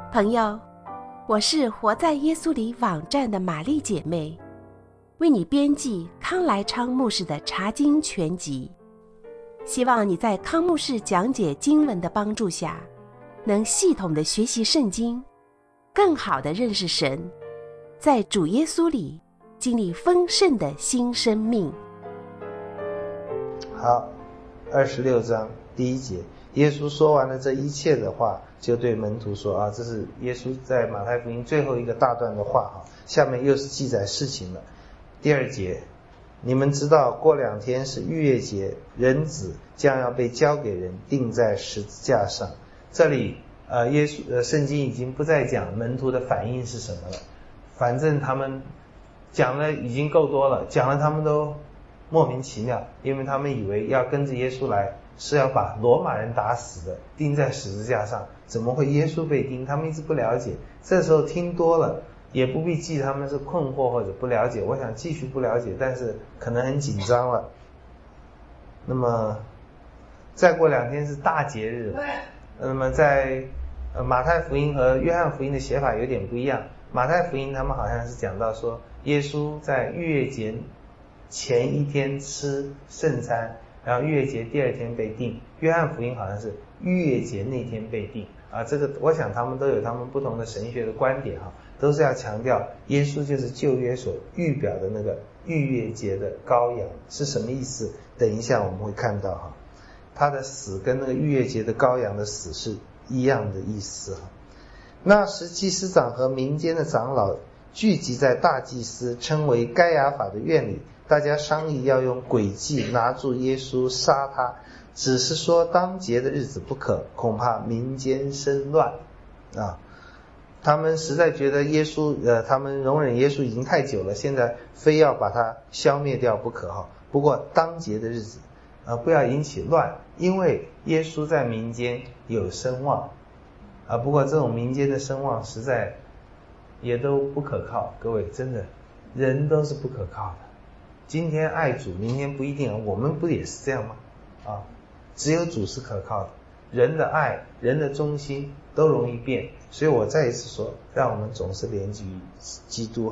朋友，我是活在耶稣里网站的玛丽姐妹，为你编辑康来昌牧师的查经全集。希望你在康牧师讲解经文的帮助下，能系统的学习圣经，更好的认识神，在主耶稣里经历丰盛的新生命。 好，26章第1节，耶稣说完了这一切的话，就对门徒说这是耶稣在马太福音最后一个大段的话下面又是记载事情了。第2节，你们知道过2天是逾越节，人子将要被交给人，钉在十字架上。这里圣经已经不再讲门徒的反应是什么了，反正他们讲了已经够多了，讲了他们都莫名其妙，因为他们以为要跟着耶稣来是要把罗马人打死的，钉在十字架上，怎么会耶稣被钉？他们一直不了解。这时候听多了也不必记他们是困惑或者不了解，我想继续不了解，但是可能很紧张了。那么再过2天是大节日，那么在马太福音和约翰福音的写法有点不一样。马太福音他们好像是讲到说耶稣在逾越节前一天吃圣餐，然后逾越节第2天被钉。约翰福音好像是逾越节那天被钉这个我想他们都有他们不同的神学的观点都是要强调耶稣就是旧约所预表的那个逾越节的羔羊是什么意思，等一下我们会看到他的死跟那个逾越节的羔羊的死是一样的意思那时祭司长和民间的长老聚集在大祭司称为该亚法的院里，大家商议要用诡计拿住耶稣杀他，只是说当节的日子不可，恐怕民间生乱他们实在觉得耶稣他们容忍耶稣已经太久了，现在非要把他消灭掉不可不过当节的日子不要引起乱，因为耶稣在民间有声望不过这种民间的声望实在也都不可靠，各位真的人都是不可靠的。今天爱主，明天不一定我们不也是这样吗只有主是可靠的，人的爱人的忠心都容易变，所以我再一次说，让我们总是连接于基督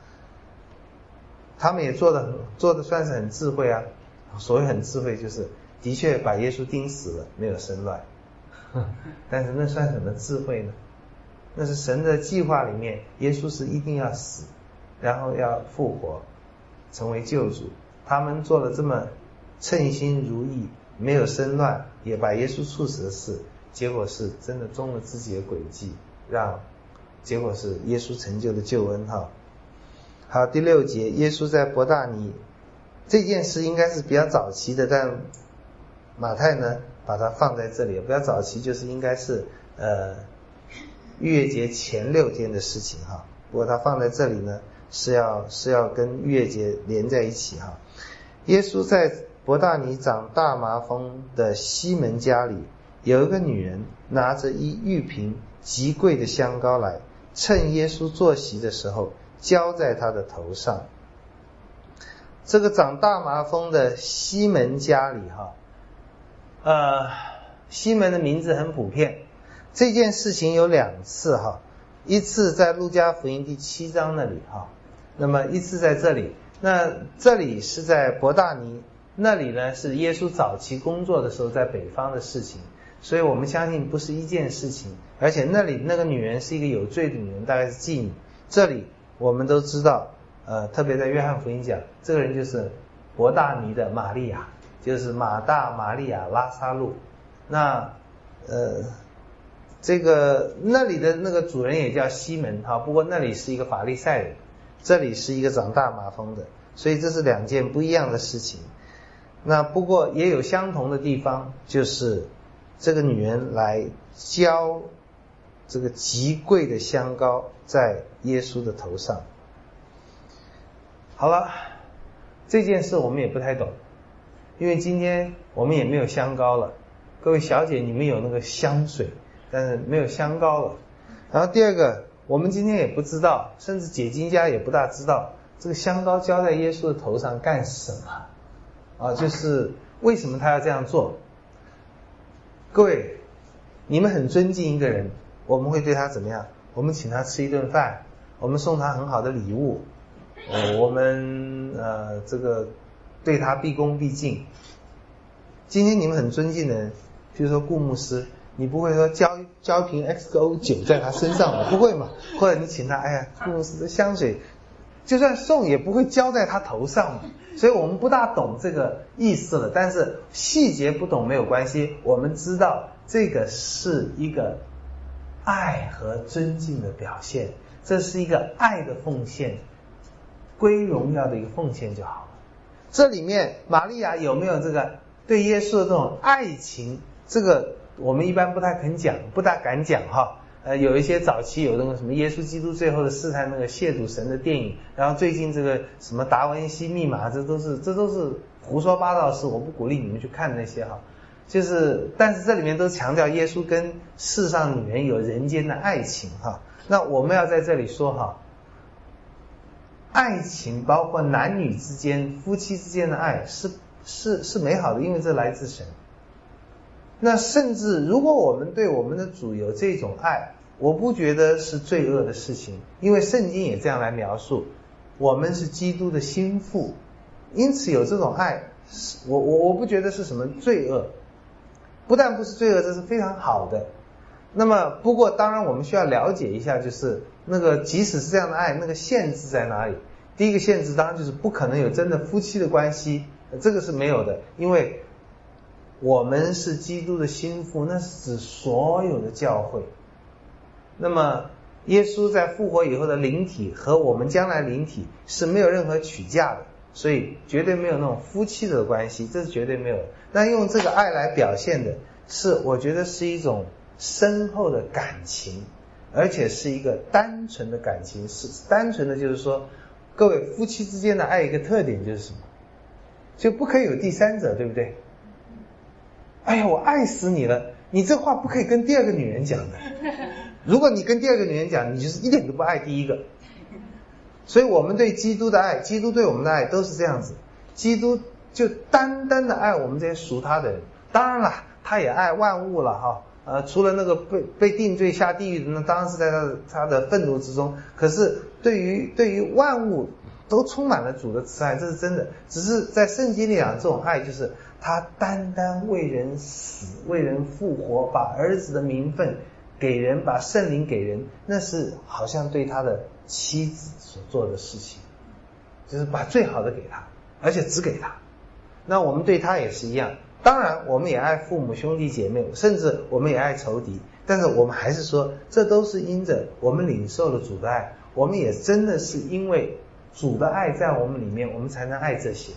他们也做的算是很智慧所谓很智慧就是的确把耶稣钉死了，没有生乱但是那算什么智慧呢？那是神的计划里面，耶稣是一定要死，然后要复活成为救主。他们做了这么称心如意，没有生乱，也把耶稣处死的事，结果是真的中了自己的诡计，结果是耶稣成就的救恩好，第6节，耶稣在伯大尼，这件事应该是比较早期的，但马太呢把它放在这里，比较早期就是应该是逾越节前6天的事情不过它放在这里呢是要跟逾越节连在一起耶稣在伯大尼长大麻风的西门家里，有一个女人拿着一玉瓶极贵的香膏来，趁耶稣坐席的时候浇在他的头上。这个长大麻风的西门家里西门的名字很普遍，这件事情有2次一次在路加福音第7章那里那么一次在这里，那这里是在伯大尼，那里呢是耶稣早期工作的时候在北方的事情，所以我们相信不是一件事情，而且那里那个女人是一个有罪的女人，大概是妓女。这里我们都知道特别在约翰福音讲，这个人就是伯大尼的玛利亚，就是马大、玛利亚、拉撒路。那这个那里的那个主人也叫西门不过那里是一个法利赛人，这里是一个长大麻风的，所以这是2件不一样的事情。那不过也有相同的地方，就是这个女人来浇这个极贵的香膏在耶稣的头上。好了，这件事我们也不太懂，因为今天我们也没有香膏了。各位小姐，你们有那个香水，但是没有香膏了。然后第二个，我们今天也不知道，甚至解经家也不大知道这个香膏浇在耶稣的头上干什么就是为什么他要这样做。各位，你们很尊敬一个人， 我们会对他怎么样？我们请他吃一顿饭，我们送他很好的礼物，我们这个对他毕恭毕敬。今天你们很尊敬的人，比如说顾牧师，你不会说浇一瓶 XO 酒在他身上嘛，不会嘛？或者你请他，哎呀，顾牧师的香水，就算送也不会浇在他头上嘛。所以我们不大懂这个意思了，但是细节不懂没有关系，我们知道这个是一个爱和尊敬的表现，这是一个爱的奉献，归荣耀的一个奉献就好了。这里面玛利亚有没有这个对耶稣的这种爱情？这个我们一般不大敢讲哈。有一些早期有那个什么耶稣基督最后的试探那个亵渎神的电影，然后最近这个什么达文西密码，这都是胡说八道的事，我不鼓励你们去看那些哈。但是这里面都强调耶稣跟世上女人有人间的爱情哈。那我们要在这里说哈，爱情包括男女之间、夫妻之间的爱是美好的，因为这来自神。那甚至如果我们对我们的主有这种爱，我不觉得是罪恶的事情，因为圣经也这样来描述，我们是基督的心腹，因此有这种爱，我不觉得是什么罪恶，不但不是罪恶，这是非常好的。那么不过当然我们需要了解一下，就是那个即使是这样的爱，那个限制在哪里？第一个限制当然就是不可能有真的夫妻的关系，这个是没有的，因为我们是基督的心腹，那是指所有的教会。那么耶稣在复活以后的灵体和我们将来灵体是没有任何取价的，所以绝对没有那种夫妻的关系，这是绝对没有的。那用这个爱来表现的是，我觉得是一种深厚的感情，而且是一个单纯的感情。是单纯的就是说，各位夫妻之间的爱一个特点就是什么？就不可以有第三者，对不对？哎呀，我爱死你了，你这话不可以跟第二个女人讲的。如果你跟第二个女人讲，你就是一点都不爱第一个。所以我们对基督的爱，基督对我们的爱都是这样子。基督就单单的爱我们这些属他的人，当然了，他也爱万物了哈。除了那个被定罪下地狱的，那当然是在他的愤怒之中。可是对于万物都充满了主的慈爱，这是真的。只是在圣经里讲，这种爱就是他单单为人死，为人复活，把儿子的名分给人，把圣灵给人，那是好像对他的妻子所做的事情，就是把最好的给他，而且只给他。那我们对他也是一样，当然我们也爱父母兄弟姐妹，甚至我们也爱仇敌，但是我们还是说，这都是因着我们领受了主的爱，我们也真的是因为主的爱在我们里面，我们才能爱这些。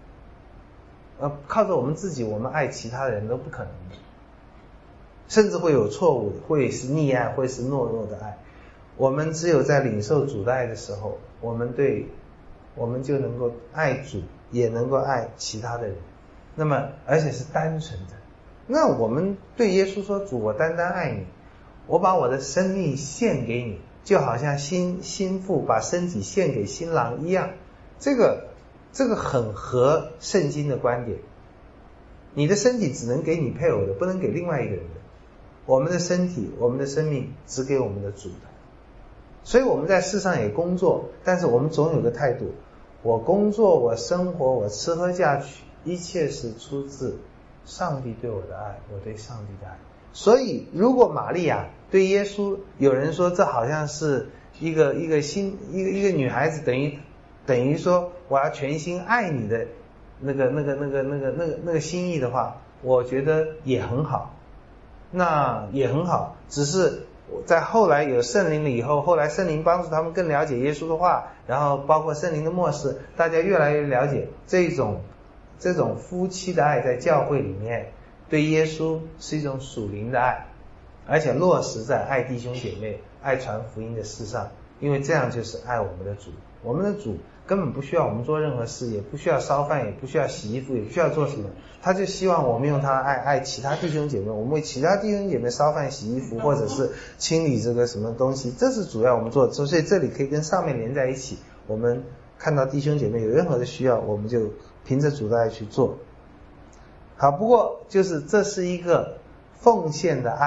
靠着我们自己，我们爱其他的人都不可能的，甚至会有错误的，会是溺爱，会是懦弱的爱。我们只有在领受主的爱的时候，我们就能够爱主，也能够爱其他的人。那么而且是单纯的。那我们对耶稣说，主，我单单爱你，我把我的生命献给你，就好像新妇把身体献给新郎一样。这个很合圣经的观点。你的身体只能给你配偶的，不能给另外一个人的。我们的身体，我们的生命只给我们的主的。所以我们在世上也工作，但是我们总有个态度，我工作，我生活，我吃喝嫁娶，一切是出自上帝对我的爱，我对上帝的爱。所以如果玛利亚对耶稣，有人说这好像是一个女孩子，等于说我要全心爱你的那个心意的话，我觉得也很好，那也很好。只是在后来有圣灵了以后，后来圣灵帮助他们更了解耶稣的话，然后包括圣灵的默示，大家越来越了解这种夫妻的爱在教会里面对耶稣是一种属灵的爱，而且落实在爱弟兄姐妹、爱传福音的事上，因为这样就是爱我们的主。我们的主根本不需要我们做任何事，也不需要烧饭，也不需要洗衣服，也不需要做什么，他就希望我们用他的爱其他弟兄姐妹，我们为其他弟兄姐妹烧饭洗衣服，或者是清理这个什么东西，这是主要我们做的。所以这里可以跟上面连在一起，我们看到弟兄姐妹有任何的需要，我们就凭着主的爱去做。好，不过就是这是一个奉献的爱，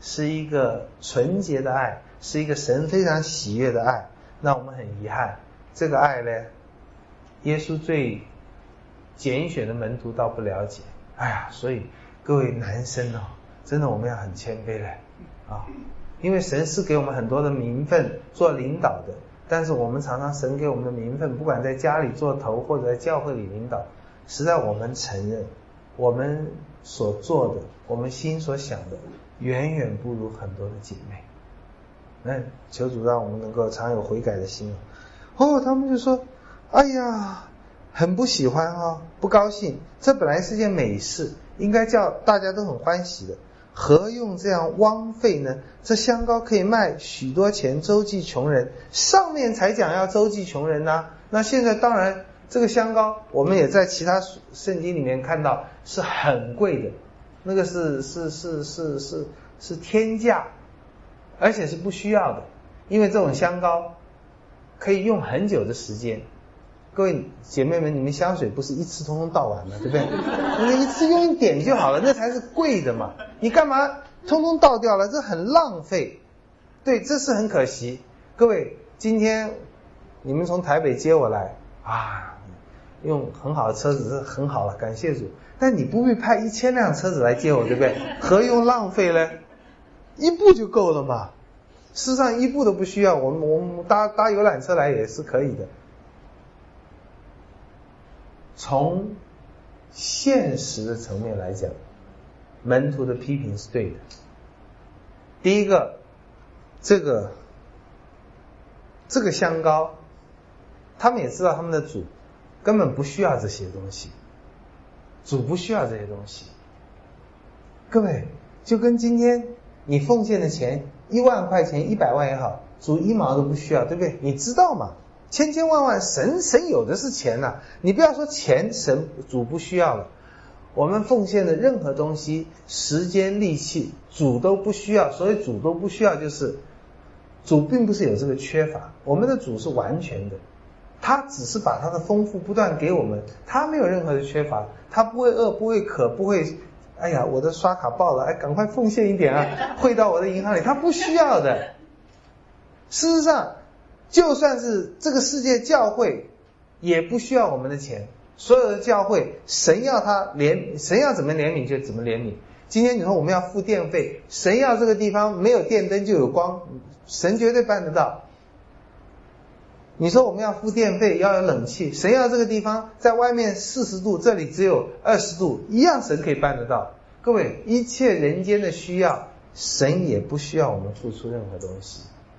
是一个纯洁的爱，是一个神非常喜悦的爱。那我们很遗憾，这个爱呢，耶稣最拣选的门徒倒不了解。哎呀，所以各位男生真的我们要很谦卑了啊，因为神是给我们很多的名分做领导的，但是我们常常神给我们的名分，不管在家里做头或者在教会里领导，实在我们承认我们所做的，我们心所想的远远不如很多的姐妹。那求主让我们能够常有悔改的心。他们就说哎呀很不喜欢不高兴，这本来是件美事，应该叫大家都很欢喜的，何用这样枉费呢？这香膏可以卖许多钱，周济穷人。上面才讲要周济穷人啊，那现在当然这个香膏我们也在其他圣经里面看到是很贵的，那个是天价，而且是不需要的，因为这种香膏可以用很久的时间。各位姐妹们，你们香水不是一次通通倒完了，对不对？你一次用一点就好了，那才是贵的嘛。你干嘛通通倒掉了？这很浪费。对，这是很可惜。各位，今天你们从台北接我来用很好的车子是很好了，感谢主。但你不必派1000辆车子来接我，对不对？何用浪费呢？一部就够了嘛。事实上一部都不需要，我们搭游览车来也是可以的。从现实的层面来讲，门徒的批评是对的。第一个，这个香膏，他们也知道他们的主根本不需要这些东西，主不需要这些东西。各位，就跟今天你奉献的钱1万块钱100万也好，主1毛都不需要，对不对？你知道吗？千千万万，神有的是钱啊，你不要说钱神主不需要了，我们奉献的任何东西，时间力气主都不需要。所以主都不需要，就是主并不是有这个缺乏，我们的主是完全的，他只是把他的丰富不断给我们，他没有任何的缺乏，他不会饿不会渴，不会哎呀我的刷卡爆了，赶快奉献一点啊，汇到我的银行里，他不需要的。事实上就算是这个世界教会也不需要我们的钱，所有的教会神要怎么怜悯就怎么怜悯。今天你说我们要付电费，神要这个地方没有电灯就有光，神绝对办得到。你说我们要付电费要有冷气，神要这个地方在外面40度，这里只有20度，一样神可以办得到。各位，一切人间的需要，神也不需要我们付出任何东西。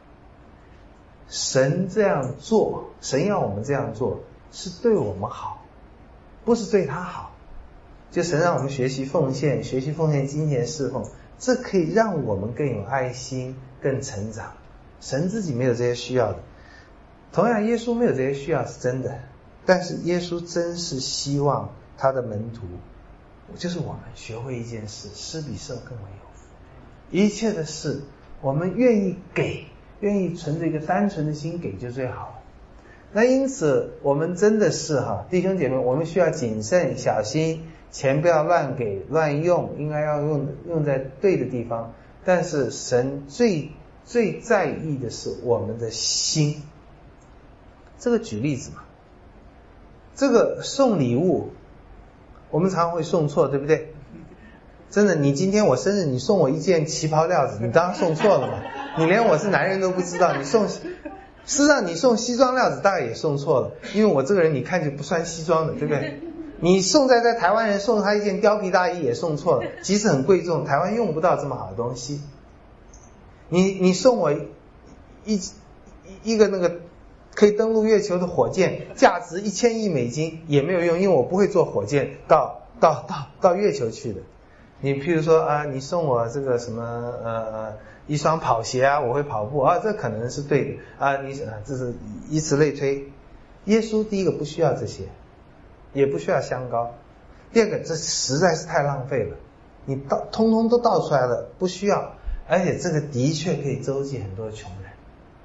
神这样做，神要我们这样做是对我们好，不是对他好。就神让我们学习奉献金钱侍奉，这可以让我们更有爱心，更成长。神自己没有这些需要的，同样耶稣没有这些需要是真的，但是耶稣真是希望他的门徒，就是我们学会一件事，施比受更为有福。一切的事我们愿意给，愿意存着一个单纯的心给就最好了。那因此我们真的是弟兄姐妹，我们需要谨慎小心，钱不要乱给乱用，应该要用在对的地方。但是神最在意的是我们的心。这个举例子嘛，这个送礼物我们常会送错，对不对？真的，你今天我生日，你送我一件旗袍料子，你当然送错了嘛。你连我是男人都不知道，事实上你送西装料子大概也送错了，因为我这个人你看就不穿西装的，对不对？你在台湾人送他一件貂皮大衣也送错了，即使很贵重，台湾用不到这么好的东西。你送我一个那个可以登陆月球的火箭，价值1000亿美金也没有用，因为我不会坐火箭到月球去的。你譬如说你送我这个什么一双跑鞋我会跑步这可能是对的这是以此类推。耶稣第一个不需要这些，也不需要香膏。第二个，这实在是太浪费了，你通通都倒出来了，不需要。而且这个的确可以周济很多穷人。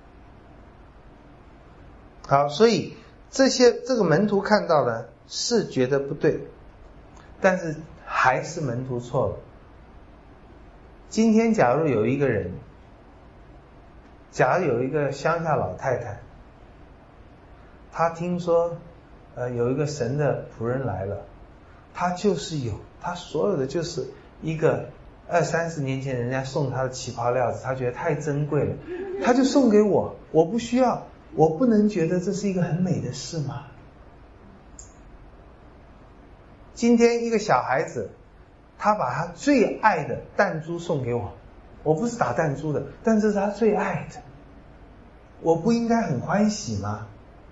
好，所以这个门徒看到了是觉得不对，但是还是门徒错了。 今天假如有一个人，假如有一个乡下老太太，她听说有一个神的仆人来了，她就是有，她所有的就是一个20-30年前人家送她的旗袍料子，她觉得太珍贵了，她就送给我，我不需要，我不能觉得这是一个很美的事吗？今天一个小孩子，他把他最爱的弹珠送给我，我不是打弹珠的，但这是他最爱的，我不应该很欢喜吗？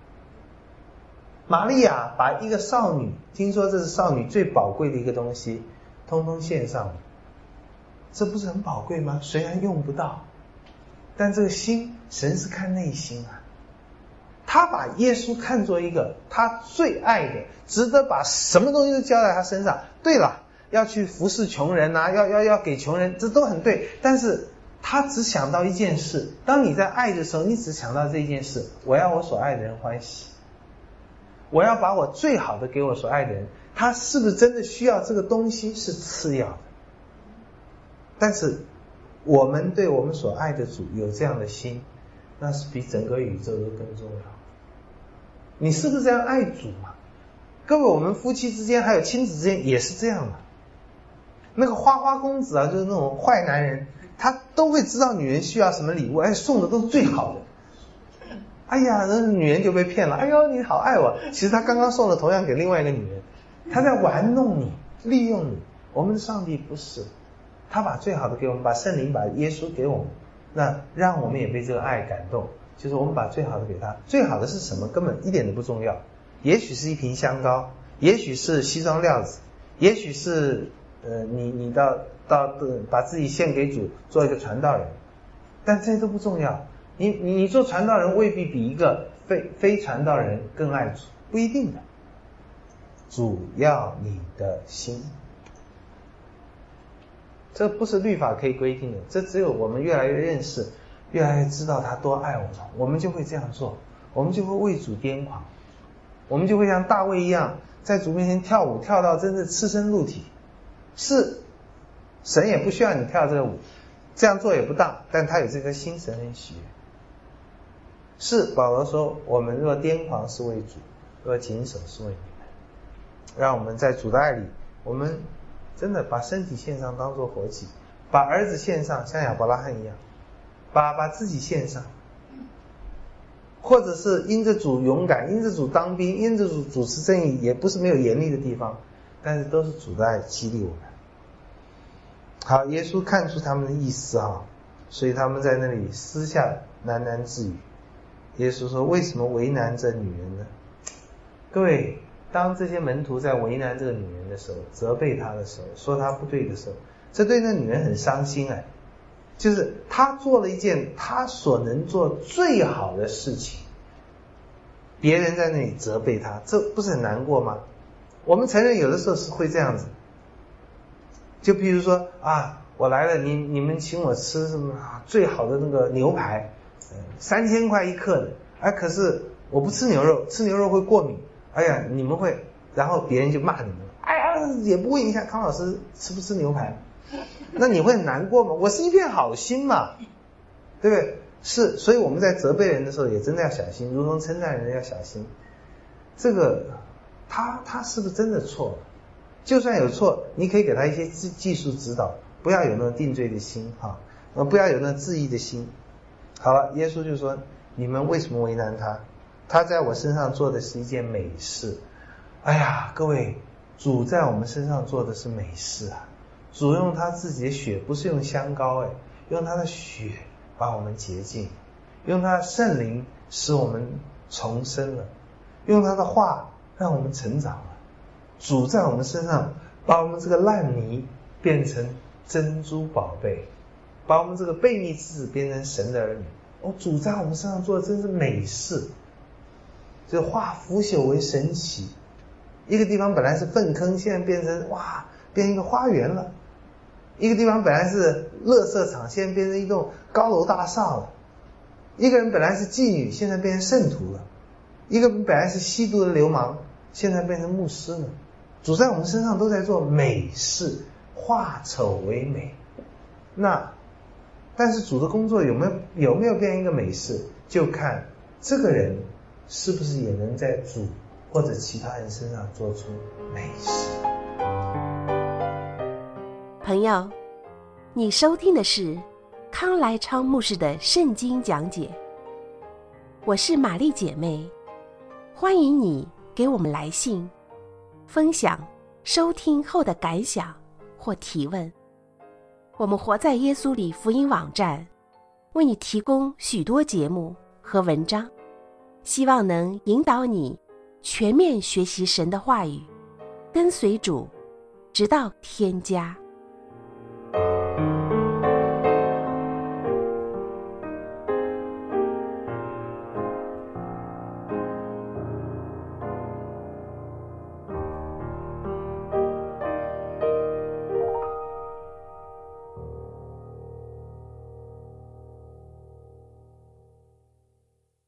玛利亚把一个少女，听说这是少女最宝贵的一个东西，通通献上了，这不是很宝贵吗？虽然用不到，但这个心，神是看内心啊。他把耶稣看作一个他最爱的，值得把什么东西都交在他身上。对了，要去服侍穷人啊，要给穷人，这都很对。但是他只想到一件事，当你在爱的时候，你只想到这一件事，我要我所爱的人欢喜，我要把我最好的给我所爱的人。他是不是真的需要这个东西是次要的，但是我们对我们所爱的主有这样的心，那是比整个宇宙都更重要。你是不是这样爱主嘛？各位，我们夫妻之间还有亲子之间也是这样的。那个花花公子啊，就是那种坏男人，他都会知道女人需要什么礼物，送的都是最好的。哎呀，那女人就被骗了，哎呦你好爱我，其实他刚刚送的同样给另外一个女人，他在玩弄你，利用你。我们的上帝不是，他把最好的给我们，把圣灵把耶稣给我们，那让我们也被这个爱感动，就是我们把最好的给他。最好的是什么？根本一点都不重要，也许是一瓶香膏，也许是西装料子，也许是你到把自己献给主，做一个传道人，但这些都不重要。你做传道人未必比一个非传道人更爱主，不一定的。主要你的心，这不是律法可以规定的，这只有我们越来越认识，越来越知道他多爱我们，我们就会这样做，我们就会为主癫狂，我们就会像大卫一样在主面前跳舞，跳到真的赤身露体。是神也不需要你跳这个舞，这样做也不当，但他有这颗心，神很喜悦。是保罗说，我们若癫狂是为主，若谨守是为你们。让我们在主的爱里，我们真的把身体献上当作活祭，把儿子献上，像亚伯拉罕一样，把自己献上，或者是因着主勇敢，因着主当兵，因着主主持正义，也不是没有严厉的地方，但是都是主的爱激励我们。好，耶稣看出他们的意思所以他们在那里私下喃喃自语。耶稣说，为什么为难这女人呢？各位，当这些门徒在为难这个女人的时候，责备她的时候，说她不对的时候，这对那女人很伤心就是她做了一件她所能做最好的事情，别人在那里责备她，这不是很难过吗？我们承认有的时候是会这样子，就比如说我来了，你们请我吃什么最好的那个牛排，3000块一克的，可是我不吃牛肉，吃牛肉会过敏，你们会，然后别人就骂你们，也不问一下康老师吃不吃牛排，那你会很难过吗？我是一片好心嘛，对不对？是，所以我们在责备人的时候也真的要小心，如同称赞人要小心。这个他是不是真的错了？就算有错，你可以给他一些技术指导，不要有那种定罪的心不要有那种质疑的心。好了，耶稣就说，你们为什么为难他？他在我身上做的是一件美事。各位，主在我们身上做的是美事主用他自己的血，不是用香膏用他的血把我们洁净，用他的圣灵使我们重生了，用他的话让我们成长了。主在我们身上把我们这个烂泥变成珍珠宝贝，把我们这个悖逆之子变成神的儿女。主在我们身上做的真是美事，就化腐朽为神奇。一个地方本来是粪坑，现在变成变一个花园了；一个地方本来是垃圾场，现在变成一栋高楼大厦了；一个人本来是妓女，现在变成圣徒了；一个人本来是吸毒的流氓，现在变成牧师了。主在我们身上都在做美事，化丑为美。 但是主的工作有没有变一个美事，就看这个人是不是也能在主或者其他人身上做出美事。 朋友，你收听的是康来昌牧师的圣经讲解，我是玛丽姐妹，欢迎你给我们来信，分享收听后的感想或提问。我们活在耶稣里福音网站为你提供许多节目和文章，希望能引导你全面学习神的话语，跟随主，直到天家。